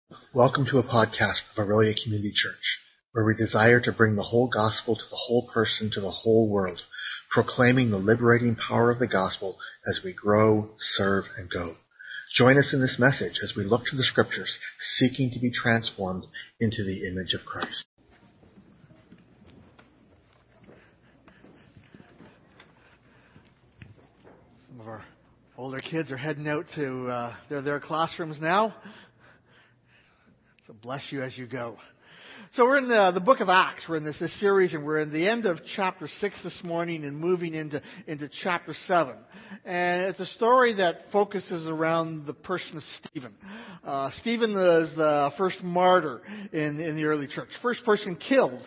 Welcome to a podcast of Aurelia Community Church, where we desire to bring the whole gospel to the whole person, to the whole world, proclaiming the liberating power of the gospel as we grow, serve, and go. Join us in this message as we look to the scriptures, seeking to be transformed into the image of Christ. Some of our older kids are heading out to their classrooms now. So bless you as you go. So we're in the book of Acts. We're in this series, and we're in the end of chapter 6 this morning and moving into chapter 7. And it's a story that focuses around the person of Stephen. Stephen is the first martyr in the early church. First person killed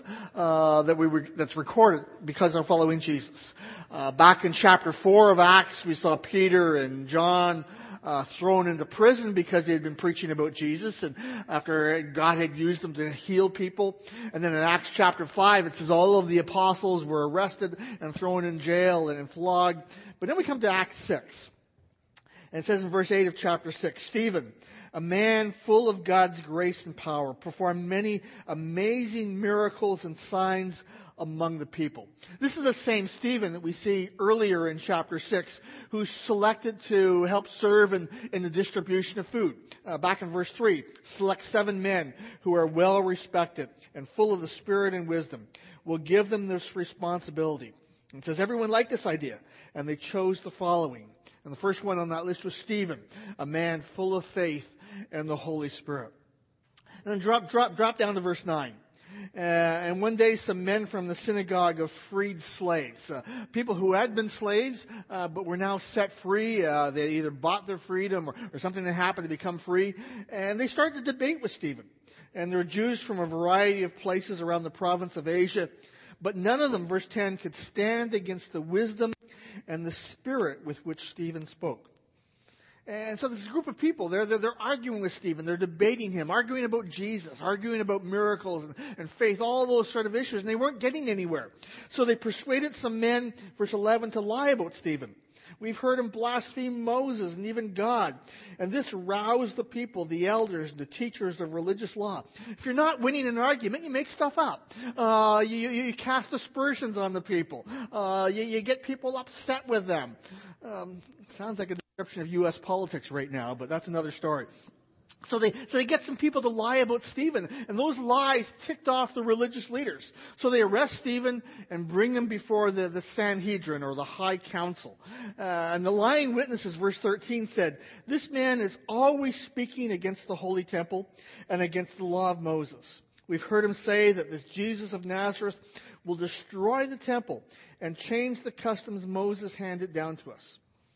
that's recorded because they're following Jesus. Back in chapter 4 of Acts, we saw Peter and John thrown into prison because they had been preaching about Jesus, and after God had used them to heal people. And then in Acts chapter 5, it says all of the apostles were arrested and thrown in jail and flogged. But then we come to Acts 6. And it says in verse 8 of chapter 6, Stephen, a man full of God's grace and power, performed many amazing miracles and signs among the people. This is the same Stephen that we see earlier in chapter 6, who's selected to help serve in the distribution of food. Back in verse 3, select 7 men who are well respected and full of the Spirit and wisdom. We'll give them this responsibility. And it says everyone liked this idea, and they chose the following. And the first one on that list was Stephen, a man full of faith and the Holy Spirit. And then drop down to verse 9. And one day some men from the synagogue of freed slaves, people who had been slaves but were now set free, they either bought their freedom or something that happened to become free, and they started to debate with Stephen. And there were Jews from a variety of places around the province of Asia, but none of them, verse 10, could stand against the wisdom and the spirit with which Stephen spoke. And so this group of people, they're arguing with Stephen, they're debating him, arguing about Jesus, arguing about miracles and faith, all those sort of issues, and they weren't getting anywhere. So they persuaded some men, verse 11, to lie about Stephen. We've heard him blaspheme Moses and even God. And this roused the people, the elders, the teachers of religious law. If you're not winning an argument, you make stuff up. You cast aspersions on the people. You get people upset with them. Sounds like a description of U.S. politics right now, but that's another story. So they get some people to lie about Stephen, and those lies ticked off the religious leaders. So they arrest Stephen and bring him before the Sanhedrin, or the High Council. And the lying witnesses, verse 13, said, "This man is always speaking against the Holy Temple and against the law of Moses. We've heard him say that this Jesus of Nazareth will destroy the temple and change the customs Moses handed down to us."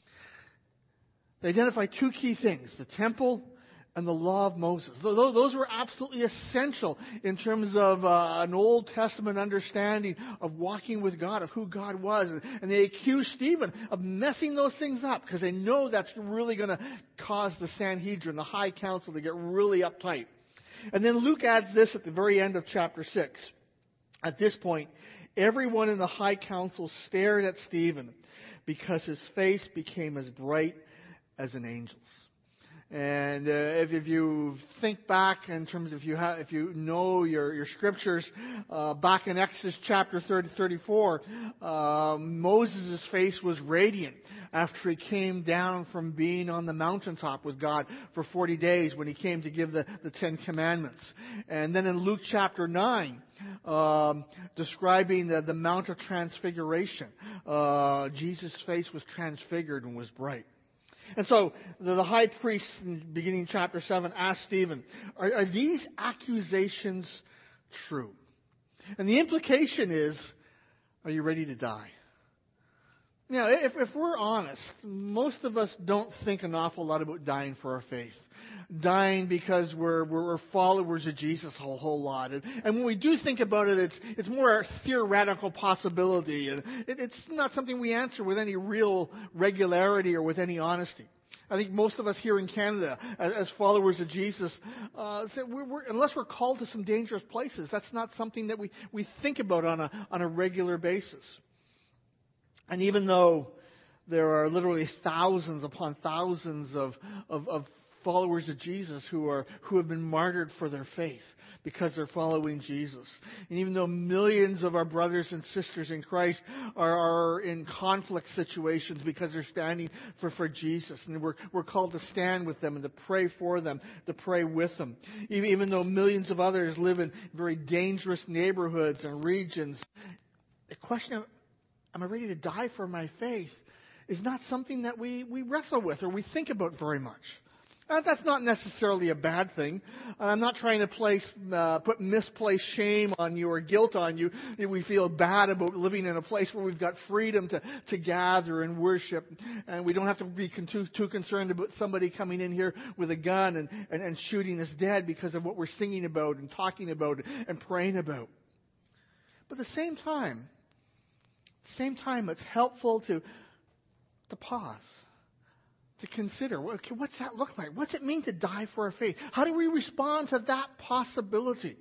They identify 2 key things: the temple and the law of Moses. Those were absolutely essential in terms of an Old Testament understanding of walking with God, of who God was. And they accuse Stephen of messing those things up because they know that's really going to cause the Sanhedrin, the High Council, to get really uptight. And then Luke adds this at the very end of chapter 6. At this point, everyone in the High Council stared at Stephen because his face became as bright as an angel's. And if you think back in terms of if you know your scriptures, back in Exodus chapter 34, Moses' face was radiant after he came down from being on the mountaintop with God for 40 days when he came to give the 10 Commandments. And then in Luke chapter 9, describing the Mount of Transfiguration, Jesus' face was transfigured and was bright. And so the high priest, beginning chapter 7, asked Stephen, are these accusations true? And the implication is, are you ready to die? You know, if we're honest, most of us don't think an awful lot about dying for our faith. Dying because we're followers of Jesus a whole lot. And when we do think about it, it's more a theoretical possibility. And it's not something we answer with any real regularity or with any honesty. I think most of us here in Canada, as followers of Jesus, say unless we're called to some dangerous places, that's not something that we think about on a regular basis. And even though there are literally thousands upon thousands of followers of Jesus who have been martyred for their faith because they're following Jesus. And even though millions of our brothers and sisters in Christ are in conflict situations because they're standing for Jesus, and we're called to stand with them and to pray for them, to pray with them. Even though millions of others live in very dangerous neighborhoods and regions, the question of, am I ready to die for my faith, is not something that we wrestle with or we think about very much. That's not necessarily a bad thing. I'm not trying to put misplaced shame on you or guilt on you. We feel bad about living in a place where we've got freedom to gather and worship, and we don't have to be too concerned about somebody coming in here with a gun and shooting us dead because of what we're singing about and talking about and praying about. But at the same time, it's helpful to pause, to consider, okay, what's that look like? What's it mean to die for our faith? How do we respond to that possibility?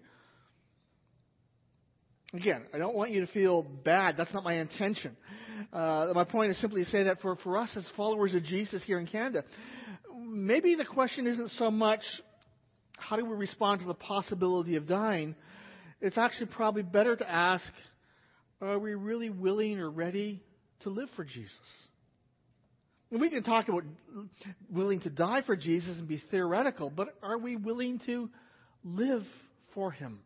Again, I don't want you to feel bad. That's not my intention. My point is simply to say that for us as followers of Jesus here in Canada, maybe the question isn't so much how do we respond to the possibility of dying. It's actually probably better to ask, are we really willing or ready to live for Jesus? And we can talk about willing to die for Jesus and be theoretical, but are we willing to live for Him?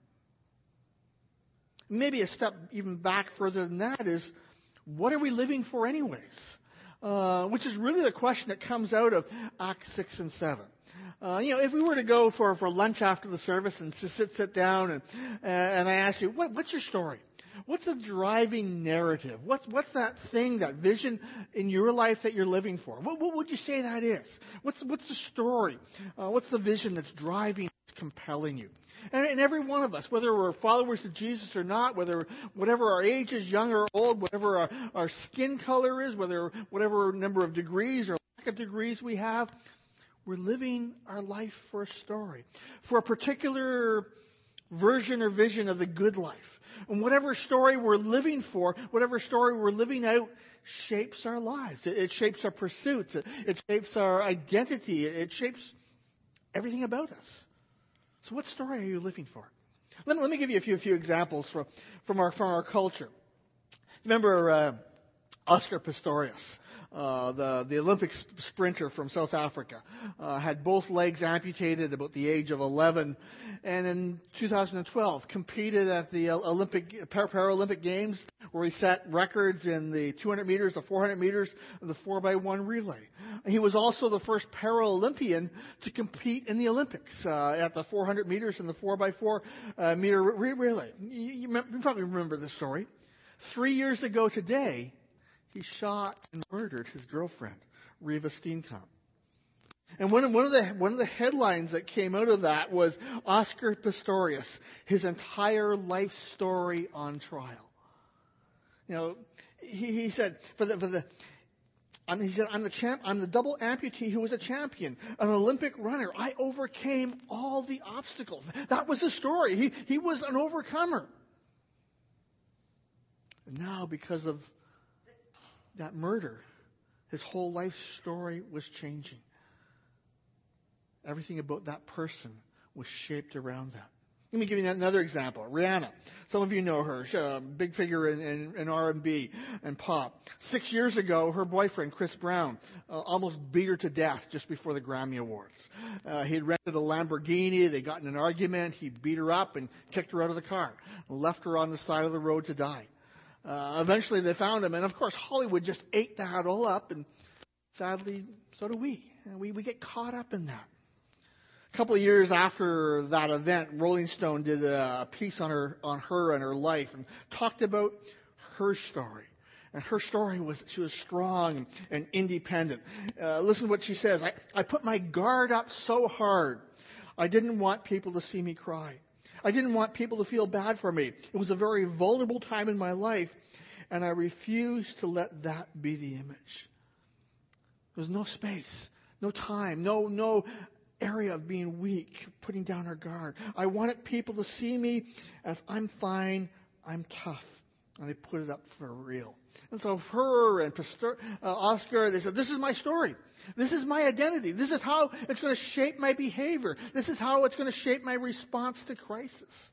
Maybe a step even back further than that is, what are we living for anyways? Which is really the question that comes out of Acts 6 and 7. If we were to go for lunch after the service and to sit down and I ask you, what's your story? What's the driving narrative? What's that thing, that vision in your life that you're living for? What would you say that is? What's the story? What's the vision that's driving, compelling you? And every one of us, whether we're followers of Jesus or not, whatever our age is, young or old, whatever our skin color is, whatever number of degrees or lack of degrees we have, we're living our life for a story, for a particular version or vision of the good life. And whatever story we're living for, whatever story we're living out, shapes our lives. It shapes our pursuits. It shapes our identity. It shapes everything about us. So what story are you living for? Let me give you a few examples from our culture. Remember Oscar Pistorius, the Olympic sprinter from South Africa, had both legs amputated about the age of 11, and in 2012 competed at the Paralympic Games, where he set records in the 200 meters, the 400 meters, and the 4x1 relay. He was also the first Paralympian to compete in the Olympics at the 400 meters and the 4x4 meter relay. You probably remember this story. 3 years ago today, he shot and murdered his girlfriend, Reeva Steenkamp. And one of the headlines that came out of that was Oscar Pistorius, his entire life story on trial. He said, I'm the double amputee who was a champion, an Olympic runner. I overcame all the obstacles. That was his story. He was an overcomer. And now, because of that murder, his whole life story was changing. Everything about that person was shaped around that. Let me give you another example. Rihanna. Some of you know her. She's a big figure in R&B and pop. 6 years ago, her boyfriend, Chris Brown, almost beat her to death just before the Grammy Awards. He had rented a Lamborghini. They got in an argument. He beat her up and kicked her out of the car and left her on the side of the road to die. Eventually they found him, and of course Hollywood just ate that all up, and sadly, so do we. And we get caught up in that. A couple of years after that event, Rolling Stone did a piece on her and her life and talked about her story. And her story was she was strong and independent. Listen to what she says. I put my guard up so hard, I didn't want people to see me cry. I didn't want people to feel bad for me. It was a very vulnerable time in my life, and I refused to let that be the image. There was no space, no time, no area of being weak, putting down our guard. I wanted people to see me as I'm fine, I'm tough, And they put it up for real. And so her and Oscar, they said, this is my story. This is my identity. This is how it's going to shape my behavior. This is how it's going to shape my response to crisis.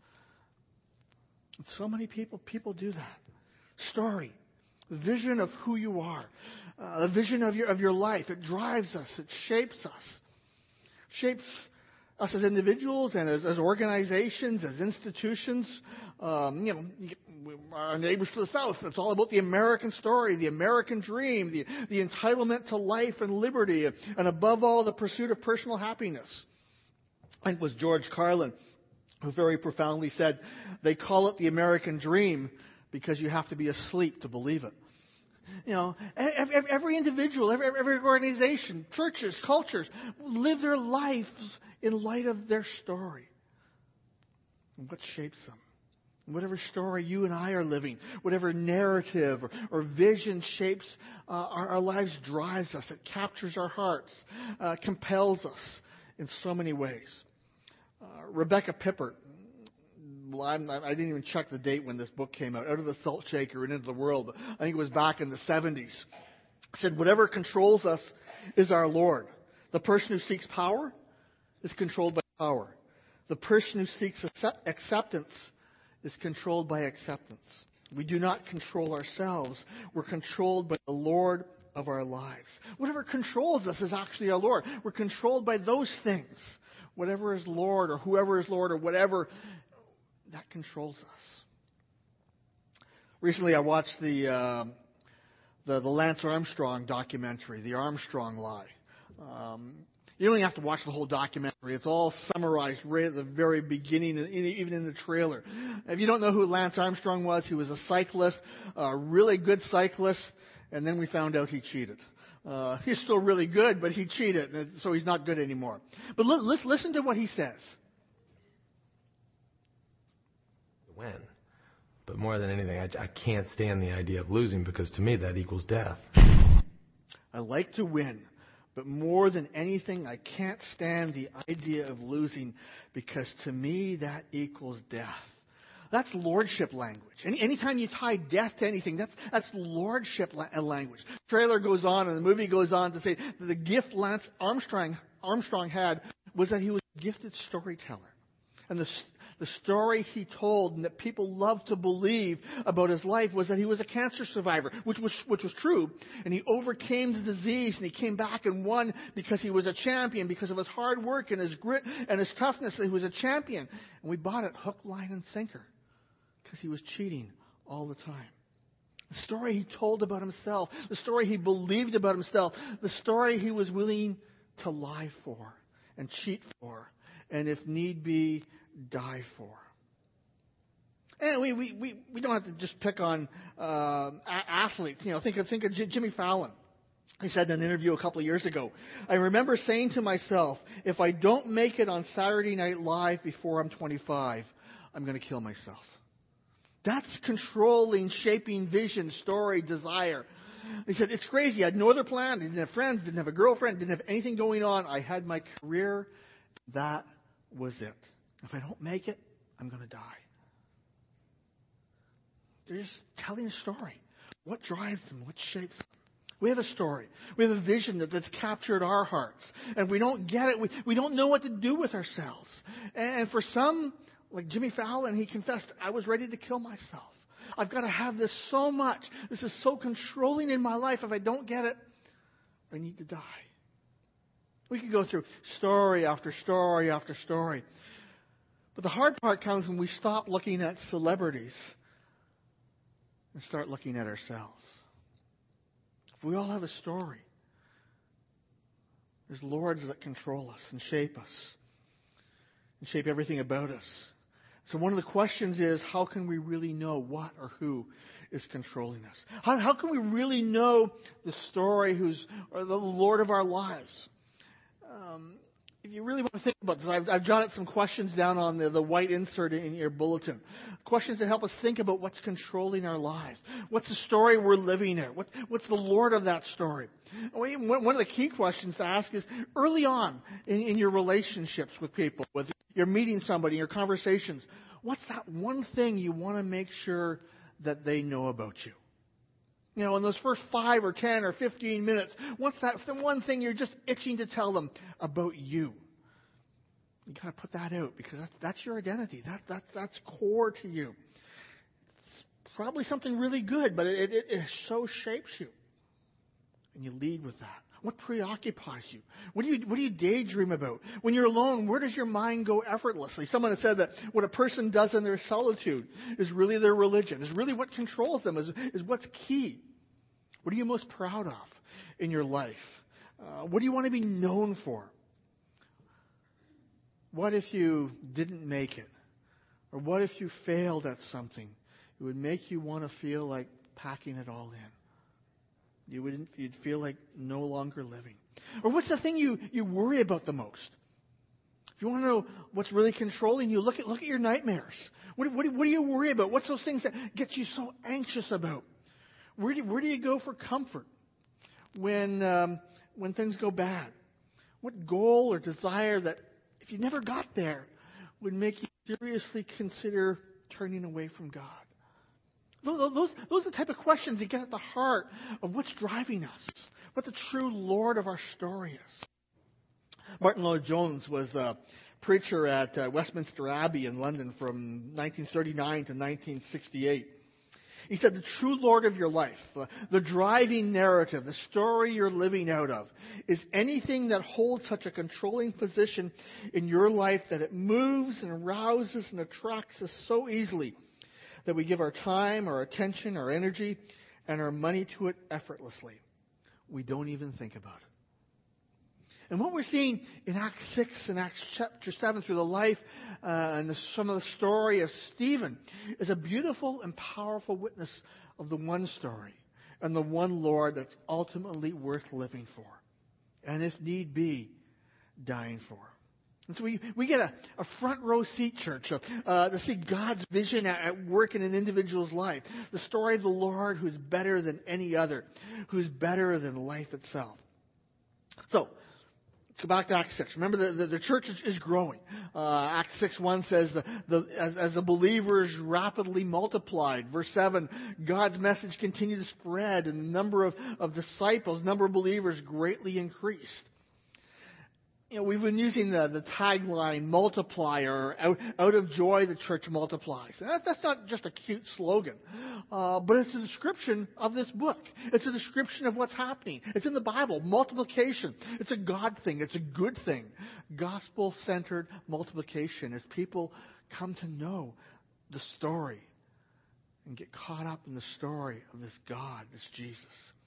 And so many people do that. Story. Vision of who you are. A vision of your life. It drives us. It shapes us. Shapes us as individuals and as organizations, as institutions. Our neighbors to the south, it's all about the American story, the American dream, the entitlement to life and liberty, and above all, the pursuit of personal happiness. I think it was George Carlin who very profoundly said, they call it the American dream because you have to be asleep to believe it. Every individual, every organization, churches, cultures, live their lives in light of their story. And what shapes them? Whatever story you and I are living, whatever narrative or vision shapes our lives, drives us. It captures our hearts, compels us in so many ways. Rebecca Pippert, I didn't even check the date when this book came out, Out of the Salt Shaker and Into the World, but I think it was back in the 70s, said, whatever controls us is our Lord. The person who seeks power is controlled by power. The person who seeks acceptance is controlled by acceptance. We do not control ourselves. We're controlled by the Lord of our lives. Whatever controls us is actually our Lord. We're controlled by those things. Whatever is Lord or whoever is Lord or whatever, that controls us. Recently I watched the Lance Armstrong documentary, The Armstrong Lie. You don't even have to watch the whole documentary. It's all summarized right at the very beginning, even in the trailer. If you don't know who Lance Armstrong was, he was a cyclist, a really good cyclist, and then we found out he cheated. He's still really good, but he cheated, so he's not good anymore. But listen to what he says. Win. But more than anything, I can't stand the idea of losing because to me that equals death. I like to win. But more than anything, I can't stand the idea of losing because to me that equals death. That's lordship language. Anytime you tie death to anything, that's lordship language. The trailer goes on and the movie goes on to say that the gift Lance Armstrong had was that he was a gifted storyteller. And the story he told and that people loved to believe about his life was that he was a cancer survivor, which was true. And he overcame the disease and he came back and won because he was a champion, because of his hard work and his grit and his toughness. He was a champion. And we bought it hook, line, and sinker because he was cheating all the time. The story he told about himself, the story he believed about himself, the story he was willing to lie for and cheat for, and if need be, die for. And we don't have to just pick on athletes. Think of Jimmy Fallon. He said in an interview a couple of years ago, I remember saying to myself, if I don't make it on Saturday Night Live before I'm 25, I'm going to kill myself. That's controlling, shaping vision, story, desire. He said, it's crazy. I had no other plan. I didn't have friends, didn't have a girlfriend, didn't have anything going on. I had my career. That was it. If I don't make it, I'm going to die. They're just telling a story. What drives them? What shapes them? We have a story. We have a vision that's captured our hearts. And if we don't get it, we don't know what to do with ourselves. And for some, like Jimmy Fallon, he confessed, I was ready to kill myself. I've got to have this so much. This is so controlling in my life. If I don't get it, I need to die. We could go through story after story after story. But the hard part comes when we stop looking at celebrities and start looking at ourselves. If we all have a story, there's lords that control us and shape everything about us. So one of the questions is, how can we really know what or who is controlling us? How can we really know the story or the Lord of our lives? If you really want to think about this, I've jotted some questions down on the white insert in your bulletin. Questions that help us think about what's controlling our lives. What's the story we're living in? What's the Lord of that story? One of the key questions to ask is, early on in your relationships with people, whether you're meeting somebody, your conversations, what's that one thing you want to make sure that they know about you. You know, in those first 5 or 10 or 15 minutes, what's that the one thing you're just itching to tell them about you? You got to put that out because that's your identity. That's core to you. It's probably something really good, but it so shapes you. And you lead with that. What preoccupies you? What do you daydream about? When you're alone, where does your mind go effortlessly? Someone has said that what a person does in their solitude is really their religion, is really what controls them, is what's key. What are you most proud of in your life? What do you want to be known for? What if you didn't make it? Or what if you failed at something? It would make you want to feel like packing it all in. You'd feel like no longer living. Or what's the thing you worry about the most? If you want to know what's really controlling you, look at your nightmares. What do you worry about? What's those things that get you so anxious about? Where do you go for comfort when things go bad? What goal or desire that, if you never got there, would make you seriously consider turning away from God? Those are the type of questions that get at the heart of what's driving us, what the true Lord of our story is. Martin Lloyd-Jones was a preacher at Westminster Abbey in London from 1939 to 1968. He said, the true Lord of your life, the driving narrative, the story you're living out of, is anything that holds such a controlling position in your life that it moves and rouses and attracts us so easily that we give our time, our attention, our energy, and our money to it effortlessly. We don't even think about it. And what we're seeing in Acts 6 and Acts chapter 7 through the life and some of the story of Stephen is a beautiful and powerful witness of the one story and the one Lord that's ultimately worth living for. And if need be, dying for. And so we get a front row seat, church, to see God's vision at work in an individual's life. The story of the Lord who's better than any other, who's better than life itself. So, let's go back to Acts 6. Remember, the church is growing. Acts 6:1 says, as the believers rapidly multiplied. Verse 7, God's message continued to spread, and the number of disciples, number of believers greatly increased. You know, we've been using the tagline, multiply, or out of joy the church multiplies. And that's not just a cute slogan, but it's a description of this book. It's a description of what's happening. It's in the Bible, multiplication. It's a God thing. It's a good thing. Gospel-centered multiplication as people come to know the story and get caught up in the story of this God, this Jesus.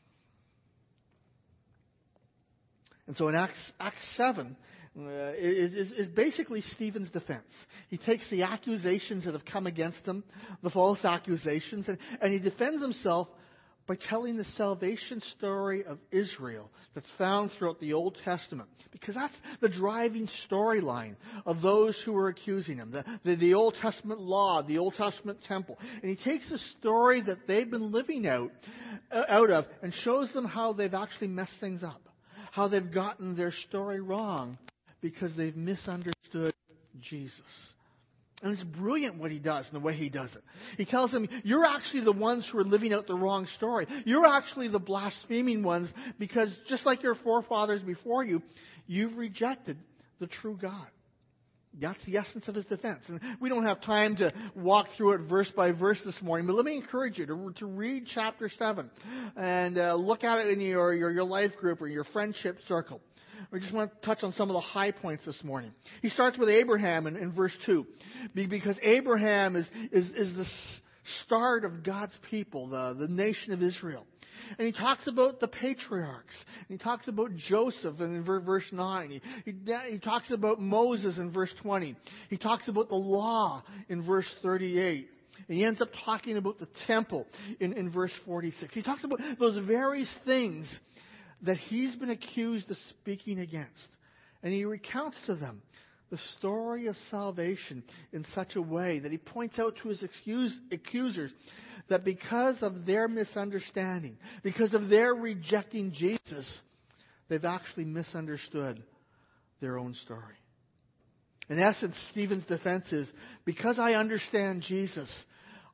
And so in Acts 7 is basically Stephen's defense. He takes the accusations that have come against him, the false accusations, and he defends himself by telling the salvation story of Israel that's found throughout the Old Testament. Because that's the driving storyline of those who were accusing him. The Old Testament law, the Old Testament temple. And he takes the story that they've been living out of and shows them how they've actually messed things up. How they've gotten their story wrong because they've misunderstood Jesus. And it's brilliant what he does and the way he does it. He tells them, you're actually the ones who are living out the wrong story. You're actually the blaspheming ones because just like your forefathers before you, you've rejected the true God. That's the essence of his defense. And we don't have time to walk through it verse by verse this morning, but let me encourage you to read chapter 7 and look at it in your life group or your friendship circle. We just want to touch on some of the high points this morning. He starts with Abraham in verse 2, because Abraham is the start of God's people, the nation of Israel. And he talks about the patriarchs. And he talks about Joseph in verse 9. He talks about Moses in verse 20. He talks about the law in verse 38. And he ends up talking about the temple in verse 46. He talks about those various things that he's been accused of speaking against. And he recounts to them the story of salvation in such a way that he points out to his accusers that because of their misunderstanding, because of their rejecting Jesus, they've actually misunderstood their own story. In essence, Stephen's defense is, because I understand Jesus,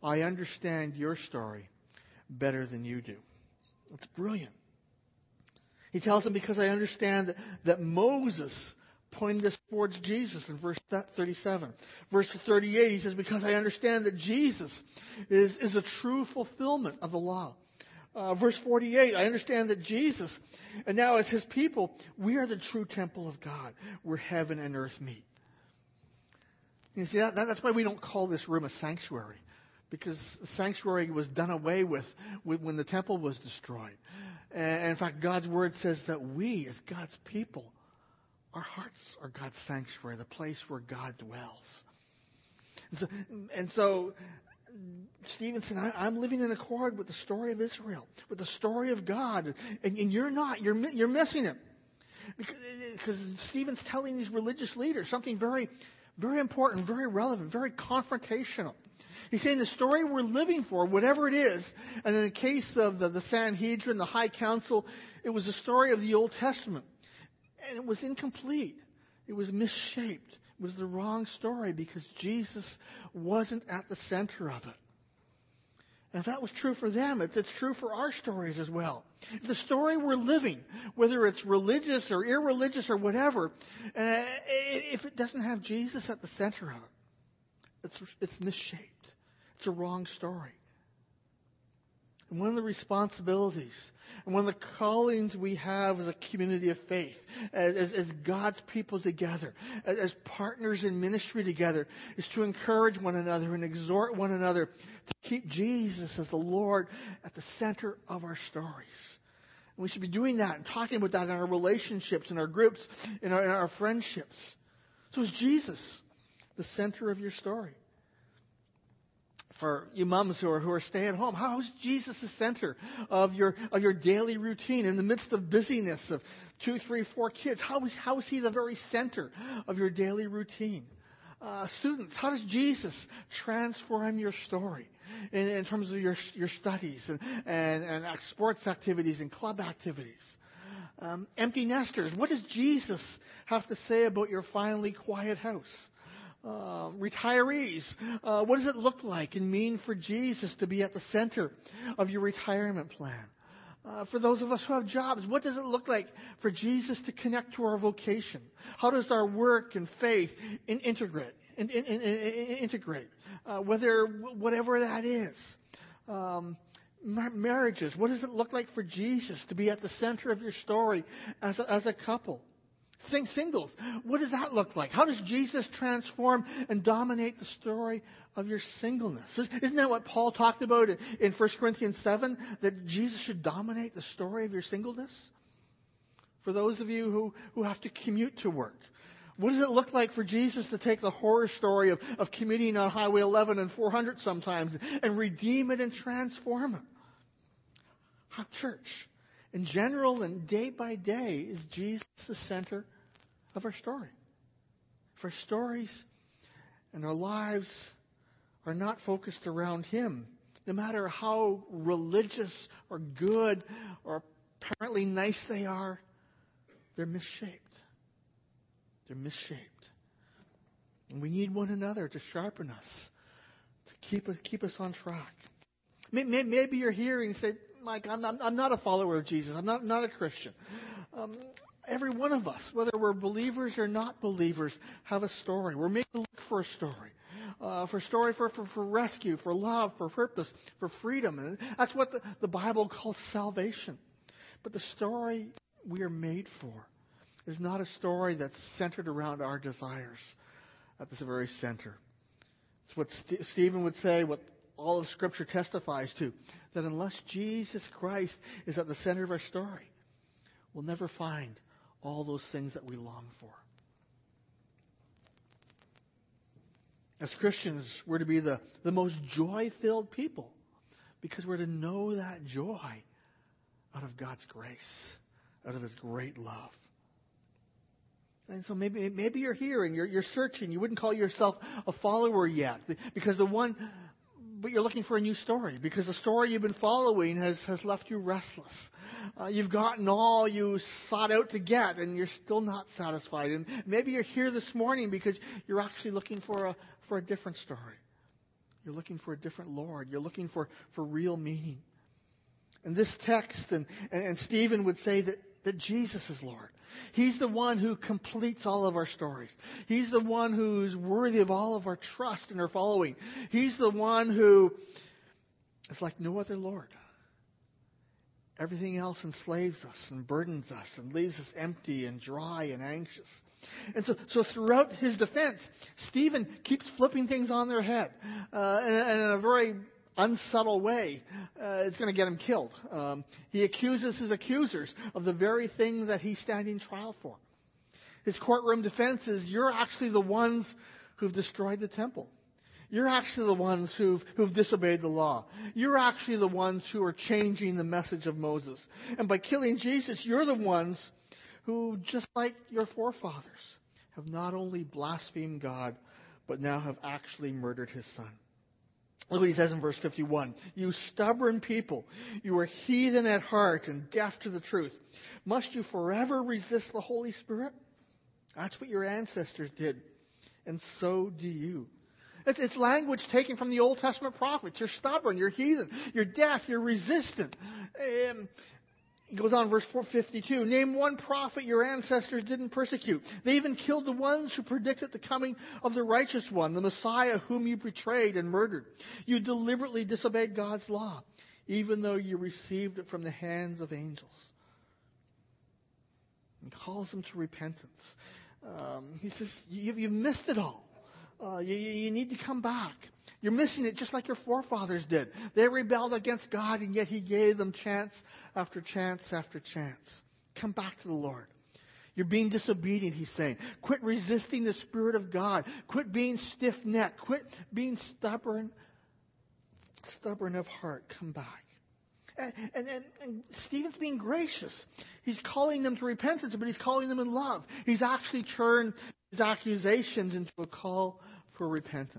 I understand your story better than you do. It's brilliant. He tells them, because I understand that Moses pointed us towards Jesus in verse 37. Verse 38, he says, because I understand that Jesus is a true fulfillment of the law. Verse 48, I understand that Jesus, and now as his people, we are the true temple of God, where heaven and earth meet. You see, that's why we don't call this room a sanctuary, because the sanctuary was done away with when the temple was destroyed. And in fact, God's word says that we, as God's people, our hearts are God's sanctuary, the place where God dwells. And so Stephen said, I'm living in accord with the story of Israel, with the story of God, and you're not. You're missing it. Because Stephen's telling these religious leaders something very, very important, very relevant, very confrontational. He's saying the story we're living for, whatever it is, and in the case of the Sanhedrin, the High Council, it was a story of the Old Testament. And it was incomplete. It was misshaped. It was the wrong story because Jesus wasn't at the center of it. And if that was true for them, it's true for our stories as well. If the story we're living, whether it's religious or irreligious or whatever, if it doesn't have Jesus at the center of it, it's misshaped. It's a wrong story. And one of the responsibilities and one of the callings we have as a community of faith, as God's people together, as partners in ministry together, is to encourage one another and exhort one another to keep Jesus as the Lord at the center of our stories. And we should be doing that and talking about that in our relationships, in our groups, in our friendships. So is Jesus the center of your story? For you moms who are staying at home, how is Jesus the center of your daily routine in the midst of busyness of 2, 3, 4 kids? How is he the very center of your daily routine? Students, how does Jesus transform your story in terms of your studies and sports activities and club activities? Empty nesters, what does Jesus have to say about your finally quiet house? Retirees, what does it look like and mean for Jesus to be at the center of your retirement plan? For those of us who have jobs, what does it look like for Jesus to connect to our vocation? How does our work and faith integrate? Whatever that is. Marriages, what does it look like for Jesus to be at the center of your story as a couple? Singles, what does that look like? How does Jesus transform and dominate the story of your singleness? Isn't that what Paul talked about in 1 Corinthians 7? That Jesus should dominate the story of your singleness? For those of you who have to commute to work, what does it look like for Jesus to take the horror story of commuting on Highway 11 and 400 sometimes and redeem it and transform it? How church, in general and day by day, is Jesus the center of our story? If our stories and our lives are not focused around Him, no matter how religious or good or apparently nice they are, they're misshaped. They're misshaped. And we need one another to sharpen us, to keep us on track. Maybe you're here and you say, Mike, I'm not a follower of Jesus. I'm not a Christian. Every one of us, whether we're believers or not believers, have a story. We're made to look for a story. For rescue, for love, for purpose, for freedom. And that's what the Bible calls salvation. But the story we are made for is not a story that's centered around our desires at the very center. It's what Stephen would say, what all of Scripture testifies to, that unless Jesus Christ is at the center of our story, we'll never find all those things that we long for. As Christians, we're to be the most joy-filled people because we're to know that joy out of God's grace, out of His great love. And so maybe you're here and you're searching. You wouldn't call yourself a follower yet but you're looking for a new story because the story you've been following has left you restless. You've gotten all you sought out to get and you're still not satisfied. And maybe you're here this morning because you're actually looking for a different story. You're looking for a different Lord. You're looking for real meaning. And this text, and Stephen would say that Jesus is Lord. He's the one who completes all of our stories. He's the one who's worthy of all of our trust and our following. He's the one who is like no other Lord. Everything else enslaves us and burdens us and leaves us empty and dry and anxious. And so throughout his defense, Stephen keeps flipping things on their head and in a very unsubtle way. It's going to get him killed. He accuses his accusers of the very thing that he's standing trial for. His courtroom defense is, you're actually the ones who've destroyed the temple. You're actually the ones who've disobeyed the law. You're actually the ones who are changing the message of Moses. And by killing Jesus, you're the ones who, just like your forefathers, have not only blasphemed God, but now have actually murdered his son. Look what he says in verse 51. You stubborn people, you are heathen at heart and deaf to the truth. Must you forever resist the Holy Spirit? That's what your ancestors did. And so do you. It's language taken from the Old Testament prophets. You're stubborn, you're heathen, you're deaf, you're resistant. He goes on, verse 452. Name one prophet your ancestors didn't persecute. They even killed the ones who predicted the coming of the righteous one, the Messiah whom you betrayed and murdered. You deliberately disobeyed God's law, even though you received it from the hands of angels. He calls them to repentance. He says, you've missed it all. You need to come back. You're missing it just like your forefathers did. They rebelled against God, and yet he gave them chance after chance after chance. Come back to the Lord. You're being disobedient, he's saying. Quit resisting the Spirit of God. Quit being stiff-necked. Quit being stubborn of heart. Come back. And Stephen's being gracious. He's calling them to repentance, but he's calling them in love. He's actually turned his accusations into a call for repentance.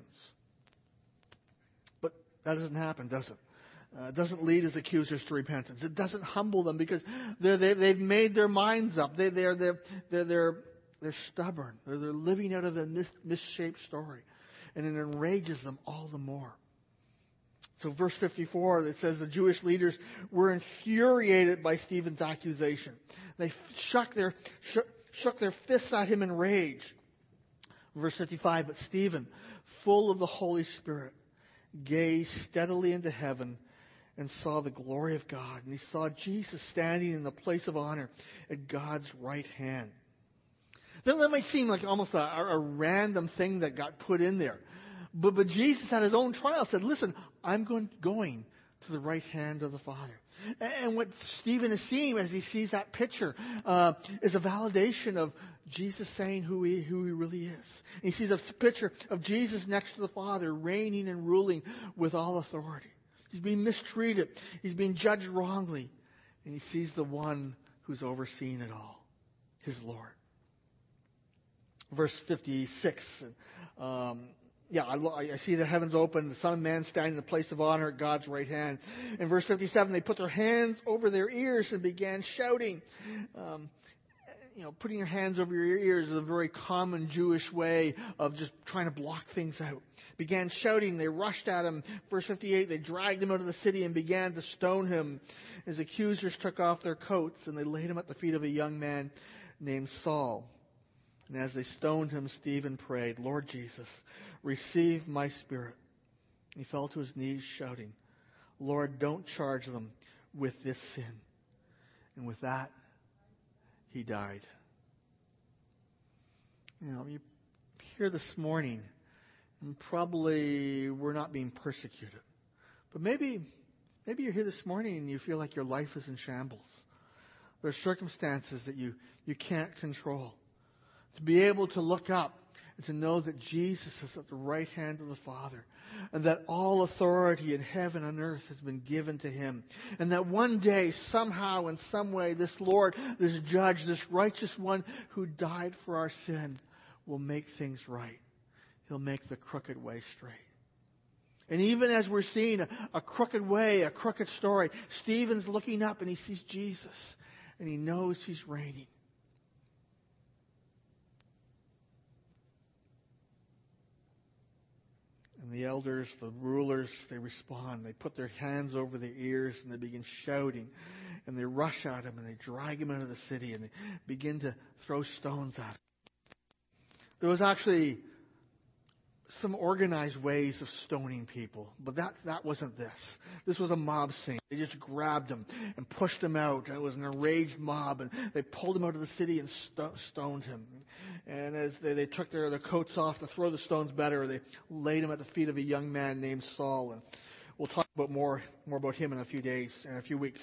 But that doesn't happen, does it? It doesn't lead his accusers to repentance. It doesn't humble them because they've made their minds up. They're stubborn. They're living out of a misshaped story. And it enrages them all the more. So verse 54, it says the Jewish leaders were infuriated by Stephen's accusation. They shook their fists at him in rage. Verse 55, but Stephen, full of the Holy Spirit, gazed steadily into heaven and saw the glory of God. And he saw Jesus standing in the place of honor at God's right hand. Then that might seem like almost a random thing that got put in there. But Jesus at his own trial said, listen, I'm going to the right hand of the Father. And what Stephen is seeing as he sees that picture is a validation of Jesus saying who he really is. And he sees a picture of Jesus next to the Father, reigning and ruling with all authority. He's being mistreated. He's being judged wrongly. And he sees the one who's overseeing it all, his Lord. Verse 56. I see the heavens open, the Son of Man standing in the place of honor at God's right hand. In verse 57, they put their hands over their ears and began shouting. Putting your hands over your ears is a very common Jewish way of just trying to block things out. Began shouting, they rushed at him. Verse 58, they dragged him out of the city and began to stone him. His accusers took off their coats and they laid him at the feet of a young man named Saul. And as they stoned him, Stephen prayed, Lord Jesus, receive my spirit. He fell to his knees shouting, Lord, don't charge them with this sin. And with that, he died. You're here this morning, and probably we're not being persecuted. But maybe you're here this morning and you feel like your life is in shambles. There are circumstances that you can't control. To be able to look up and to know that Jesus is at the right hand of the Father, and that all authority in heaven and earth has been given to him, and that one day, somehow, in some way, this Lord, this judge, this righteous one who died for our sin will make things right. He'll make the crooked way straight. And even as we're seeing a crooked way, a crooked story, Stephen's looking up and he sees Jesus, and he knows he's reigning. And the elders, the rulers, they respond. They put their hands over their ears and they begin shouting. And they rush at him and they drag him out of the city and they begin to throw stones at him. There was actually some organized ways of stoning people, but that wasn't this. This was a mob scene. They just grabbed him and pushed him out. And it was an enraged mob, and they pulled him out of the city and stoned him. And as they took their coats off to throw the stones better, they laid him at the feet of a young man named Saul. And we'll talk about more about him in a few weeks.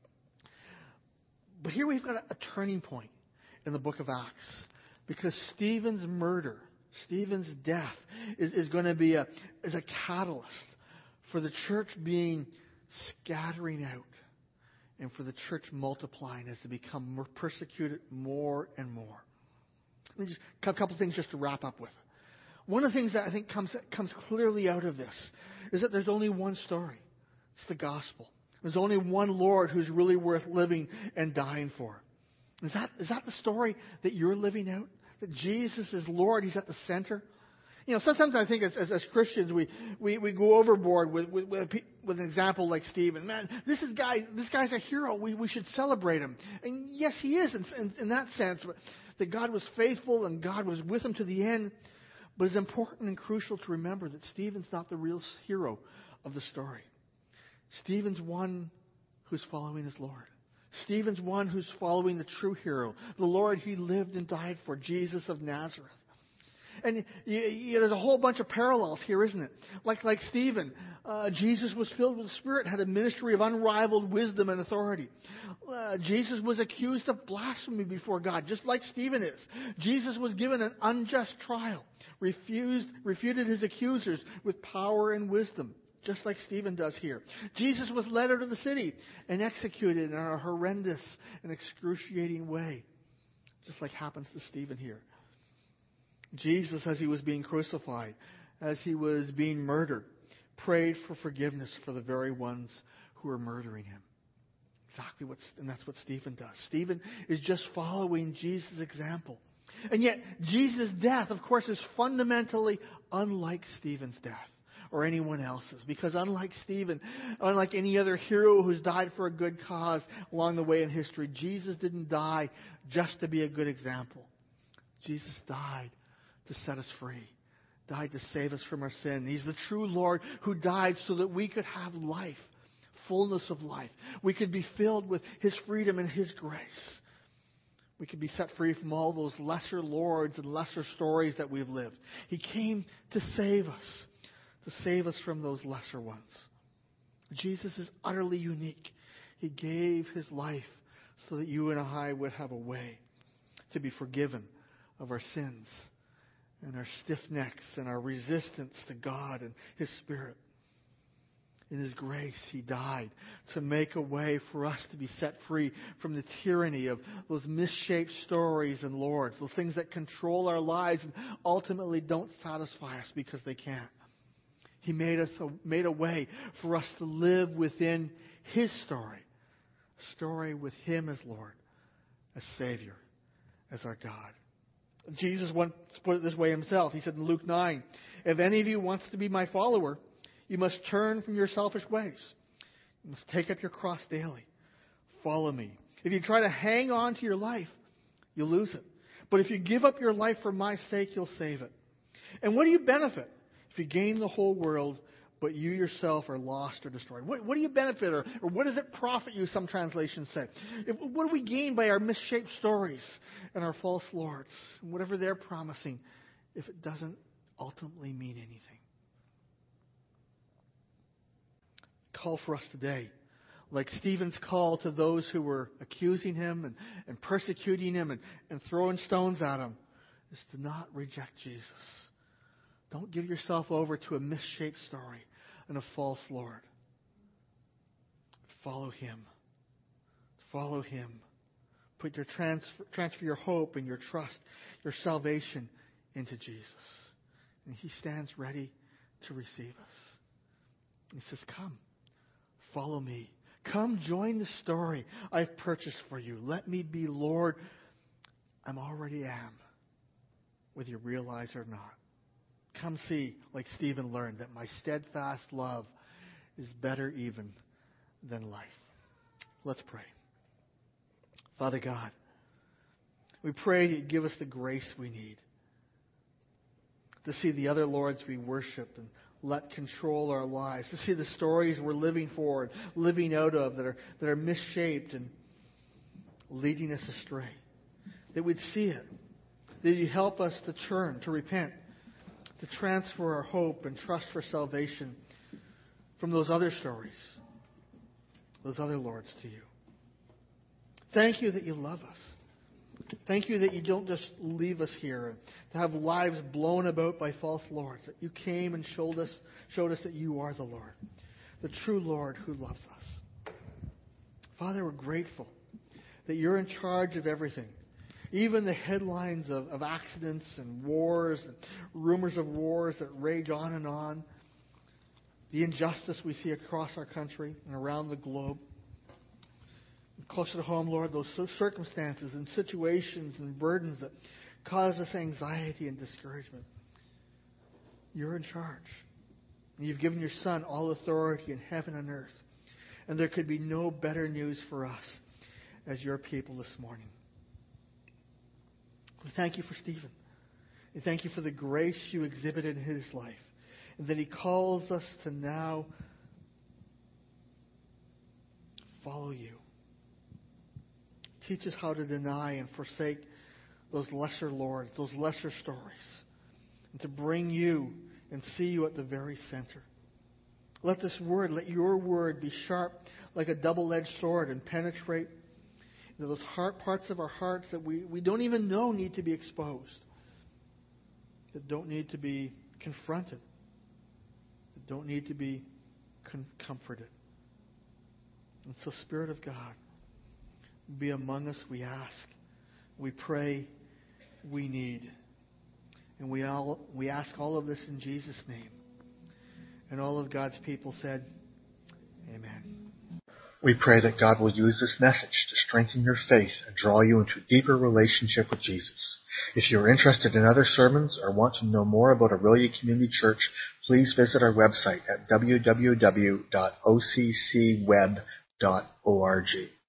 But here we've got a turning point in the book of Acts, because Stephen's murder, Stephen's death is going to be a catalyst for the church being scattering out and for the church multiplying as they become more persecuted more and more. Let me just a couple things just to wrap up with. One of the things that I think comes clearly out of this is that there's only one story. It's the gospel. There's only one Lord who's really worth living and dying for. Is that the story that you're living out? That Jesus is Lord, He's at the center? You know, sometimes I think as Christians we go overboard with an example like Stephen. Man, this guy's a hero. We should celebrate him. And yes, he is in that sense. That God was faithful and God was with him to the end. But it's important and crucial to remember that Stephen's not the real hero of the story. Stephen's one who's following his Lord. Stephen's one who's following the true hero, the Lord he lived and died for, Jesus of Nazareth. And there's a whole bunch of parallels here, isn't it? Like Stephen, Jesus was filled with the Spirit, had a ministry of unrivaled wisdom and authority. Jesus was accused of blasphemy before God, just like Stephen is. Jesus was given an unjust trial, refuted his accusers with power and wisdom, just like Stephen does here. Jesus was led out of the city and executed in a horrendous and excruciating way, just like happens to Stephen here. Jesus, as he was being crucified, as he was being murdered, prayed for forgiveness for the very ones who were murdering him. And that's what Stephen does. Stephen is just following Jesus' example. And yet, Jesus' death, of course, is fundamentally unlike Stephen's death or anyone else's. Because unlike Stephen, unlike any other hero who's died for a good cause along the way in history, Jesus didn't die just to be a good example. Jesus died to set us free, died to save us from our sin. He's the true Lord who died so that we could have life, fullness of life. We could be filled with His freedom and His grace. We could be set free from all those lesser lords and lesser stories that we've lived. He came to save us from those lesser ones. Jesus is utterly unique. He gave His life so that you and I would have a way to be forgiven of our sins and our stiff necks and our resistance to God and His Spirit. In His grace, He died to make a way for us to be set free from the tyranny of those misshaped stories and lords, those things that control our lives and ultimately don't satisfy us because they can't. He made a way for us to live within His story, a story with Him as Lord, as Savior, as our God. Jesus once put it this way himself. He said in Luke 9, "If any of you wants to be my follower, you must turn from your selfish ways. You must take up your cross daily. Follow me. If you try to hang on to your life, you'll lose it. But if you give up your life for my sake, you'll save it. And what do you benefit if you gain the whole world, but you yourself are lost or destroyed?" What do you benefit, or what does it profit you, some translations say? What do we gain by our misshaped stories and our false lords, and whatever they're promising, if it doesn't ultimately mean anything? Call for us today, like Stephen's call to those who were accusing him and persecuting him and throwing stones at him, is to not reject Jesus. Don't give yourself over to a misshaped story and a false Lord. Follow Him. Follow Him. Put your transfer your hope and your trust, your salvation into Jesus. And He stands ready to receive us. He says, "Come, follow me. Come join the story I've purchased for you. Let me be Lord. I already am, whether you realize or not. come see, like Stephen learned, that my steadfast love is better even than life. Let's pray. Father God, we pray that you give us the grace we need to see the other lords we worship and let control our lives, to see the stories we're living for and living out of that are misshaped and leading us astray. That we'd see it. That you help us to turn, to repent, to transfer our hope and trust for salvation from those other stories, those other lords to you. Thank you that you love us. Thank you that you don't just leave us here to have lives blown about by false lords, that you came and showed us that you are the Lord, the true Lord who loves us. Father, we're grateful that you're in charge of everything. Even the headlines of accidents and wars and rumors of wars that rage on and on, the injustice we see across our country and around the globe. Closer to home, Lord, those circumstances and situations and burdens that cause us anxiety and discouragement. You're in charge. And you've given your Son all authority in heaven and earth. And there could be no better news for us as your people this morning. We thank you for Stephen. We thank you for the grace you exhibited in his life. And that he calls us to now follow you. Teach us how to deny and forsake those lesser lords, those lesser stories, and to bring you and see you at the very center. Let your word be sharp like a double-edged sword and penetrate into those parts of our hearts that we don't even know need to be exposed, that don't need to be confronted, that don't need to be comforted. And so, Spirit of God, be among us, we ask, we pray, we need. And we ask all of this in Jesus' name. And all of God's people said, Amen. We pray that God will use this message to strengthen your faith and draw you into a deeper relationship with Jesus. If you're interested in other sermons or want to know more about Aurelia Community Church, please visit our website at www.occweb.org.